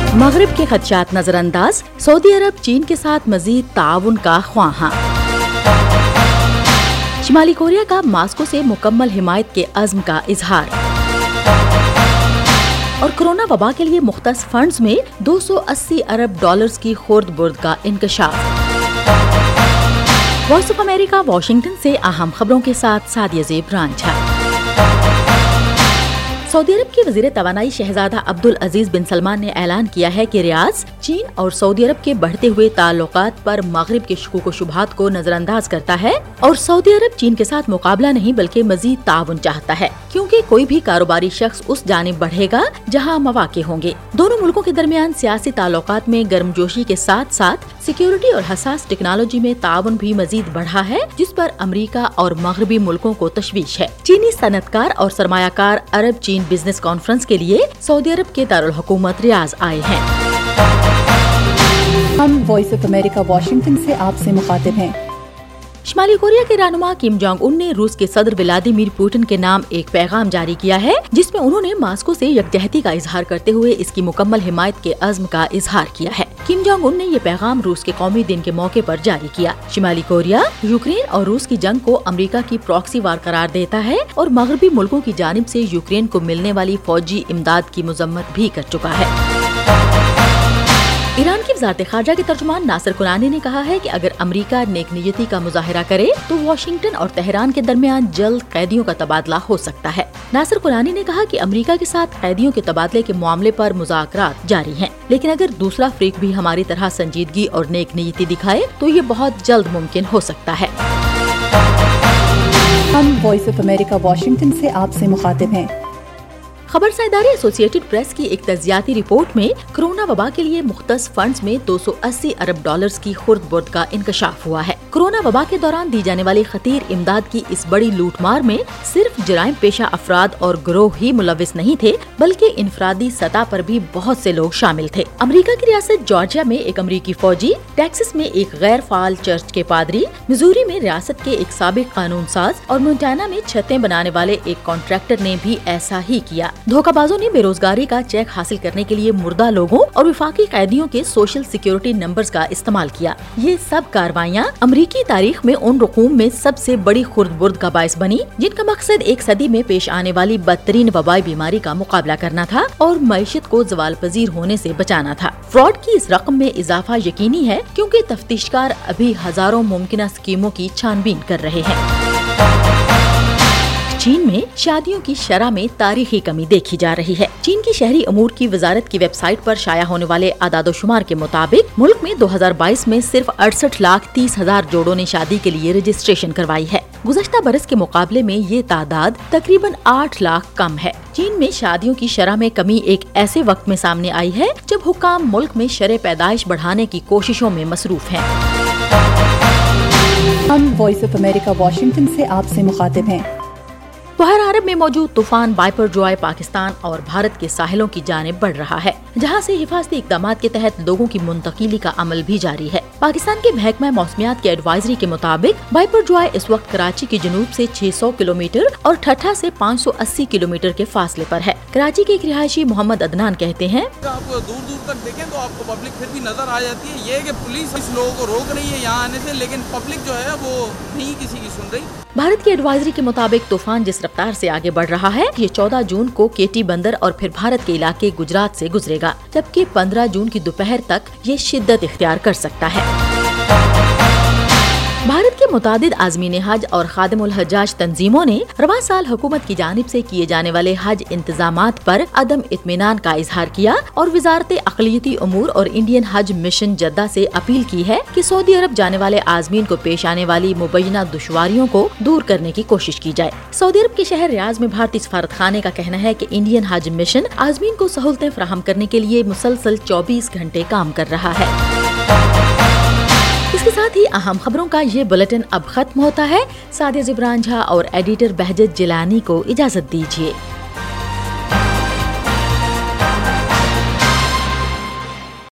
मगरिब के खदशात नजर अंदाज, सऊदी अरब चीन के साथ मजीद ताउन का ख्वाहां। शिमाली कोरिया का मास्को से मुकम्मल हिमायत के अज़्म का इजहार। और कोरोना वबा के लिए मुख्तस फंड्स में 280 अरब डॉलर्स की खुर्द बुर्द का इंकशाफ। वॉइस ऑफ अमेरिका वाशिंगटन से अहम खबरों के साथ सादिया ज़ेब रांझा। सऊदी अरब के वज़ीर तवानाई शहजादा अब्दुल अजीज बिन सलमान ने ऐलान किया है कि रियाद चीन और सऊदी अरब के बढ़ते हुए ताल्लुकात पर मगरिब के शुकूक व शुबहात को नजरअंदाज करता है और सऊदी अरब चीन के साथ मुकाबला नहीं बल्कि मजीद ताउन चाहता है, क्योंकि कोई भी कारोबारी शख्स उस जानिब बढ़ेगा जहां मौके होंगे। दोनों मुल्कों के दरमियान सियासी ताल्लुकात में गर्मजोशी के साथ साथ सिक्योरिटी और हसास टेक्नोलॉजी में ताउन भी मजीद बढ़ा है, जिस पर अमरीका और मगरबी मुल्कों को तशवीश है। चीनी सनतकार और सरमायाकार अरब चीन बिजनेस कॉन्फ्रेंस के लिए सऊदी अरब के दारुल हुकूमत रियाज आए हैं। हम वॉइस ऑफ अमेरिका वाशिंगटन से आपसे मुखातिब हैं। शिमाली कोरिया के रहनुमा किम जोंग उन ने रूस के सदर व्लादिमीर पुतिन के नाम एक पैगाम जारी किया है, जिसमें उन्होंने मास्को से यकजहती का इजहार करते हुए इसकी मुकम्मल हिमायत के अज़्म का इजहार किया है। किम जोंग उन ने ये पैगाम रूस के कौमी दिन के मौके पर जारी किया। शिमाली कोरिया यूक्रेन और रूस की जंग को अमेरिका की प्रॉक्सी वार करार देता है और मगरबी मुल्कों की जानिब से यूक्रेन को मिलने वाली फौजी इमदाद की मजम्मत भी कर चुका है। ईरान की वज़ारत ख़ारजा के तर्जुमान नासिर कुरानी ने कहा है कि अगर अमेरिका नेक नीयती का मुजाहिरा करे तो वाशिंगटन और तेहरान के दरमियान जल्द कैदियों का तबादला हो सकता है। नासिर कुरानी ने कहा कि अमेरिका के साथ कैदियों के तबादले के मामले पर मुज़ाकरात जारी हैं, लेकिन अगर दूसरा फ़रीक भी हमारी तरह संजीदगी और नेक नीयती दिखाए तो ये बहुत जल्द मुमकिन हो सकता है। हम वॉइस ऑफ अमेरिका वाशिंगटन से आपसे मुखातिब हैं। खबर साइदारी एसोसिएटेड प्रेस की एक तज्जियाती रिपोर्ट में कोरोना वबा के लिए मुख्तस फंड्स में 280 अरब डॉलर्स की खुर्द बुर्द का इंकशाफ हुआ है। कोरोना वबा के दौरान दी जाने वाली खतीर इमदाद की इस बड़ी लूटमार में सिर्फ जराइम पेशा अफराद और गिरोह ही मुलविस नहीं थे, बल्कि इनफरादी सतह पर भी बहुत से लोग शामिल थे। अमेरिका की रियासत जॉर्जिया में एक अमरीकी फौजी, टेक्सास में एक गैर फाल चर्च के पादरी, मिजूरी में रियासत के एक साबिक कानून साज और मोंटाना में छतें बनाने वाले एक कॉन्ट्रैक्टर ने भी ऐसा ही किया। धोखाबाजों ने बेरोजगारी का चेक हासिल करने के लिए मुर्दा लोगों और विफाकी कैदियों के सोशल सिक्योरिटी नंबर्स का इस्तेमाल किया। ये सब कार्रवाइयाँ अमरीकी तारीख में उन रकूम में सबसे बड़ी खुर्द बुर्द का बायस बनी, जिनका मकसद एक सदी में पेश आने वाली बदतरीन वबाई बीमारी का मुकाबला करना था और मईशत को ज़वाल पजीर होने से बचाना था। फ्रॉड की इस रकम में इजाफा यकीनी है, क्योंकि तफ्तीशकार अभी हजारों मुमकिन स्कीमों की छानबीन कर रहे हैं। चीन में शादियों की शरह में तारीखी कमी देखी जा रही है। चीन की शहरी अमूर की वजारत की वेबसाइट पर शाया होने वाले आदादोशुमार के मुताबिक मुल्क में 2022 में सिर्फ 68,30,000 जोड़ों ने शादी के लिए रजिस्ट्रेशन करवाई है। गुज़श्ता बरस के मुकाबले में ये तादाद तकरीबन 8 लाख कम है। चीन में शादियों की शरह में कमी एक ऐसे वक्त में सामने आई है जब हुक्काम मुल्क में शरह पैदाइश बढ़ाने की कोशिशों में मसरूफ हैं। हम वॉइस ऑफ अमेरिका वाशिंगटन से आपसे मुखातिब हैं। बहर अरब में मौजूद तूफान बाइपरजॉय पाकिस्तान और भारत के साहिलों की जानिब बढ़ रहा है, जहां से हिफाजती इक़दाम के तहत लोगों की मुंतकिली का अमल भी जारी है। पाकिस्तान के महकमा मौसमियात की एडवाइजरी के मुताबिक बाइपरजॉय इस वक्त कराची के जनूब से 600 किलोमीटर और ठट्ठा से 580 किलोमीटर के फासले पर है। कराची के एक रिहायशी मोहम्मद अदनान कहते हैं, आप दूर दूर तक देखें तो आपको पब्लिक फिर भी नजर आ जाती है। ये कि पुलिस इस लोगों को रोक रही है यहाँ आने से, लेकिन पब्लिक जो है वो नहीं किसी की सुन रही। भारत की एडवाइजरी के मुताबिक तूफान जिस रफ्तार से आगे बढ़ रहा है, ये 14 जून को केटी बंदर और फिर भारत के इलाके गुजरात से गुजरेगा, जबकि 15 जून की दोपहर तक ये शिद्दत इख्तियार कर सकता है। भारत के मुतादिद आज़मीन हज और खादिमुल हज्जाज तंजीमों ने रवा साल हुकूमत की जानिब से किए जाने वाले हज इंतजामात पर अदम इत्मीनान का इजहार किया और वजारत अक़लियती उमूर और इंडियन हज मिशन जद्दा से अपील की है कि सऊदी अरब जाने वाले आज़मीन को पेश आने वाली मुबैना दुश्वारियों को दूर करने की कोशिश की जाए। सऊदी अरब के शहर रियाज में भारतीय सफारत खाने का कहना है कि इंडियन हज मिशन आज़मीन को सहूलतें फराहम करने के लिए मुसलसल 24 घंटे काम कर रहा है। इसके साथ ही अहम खबरों का ये बुलेटिन अब खत्म होता है। सादिया ज़ेब रांझा और एडिटर बहजत जिलानी को इजाजत दीजिए।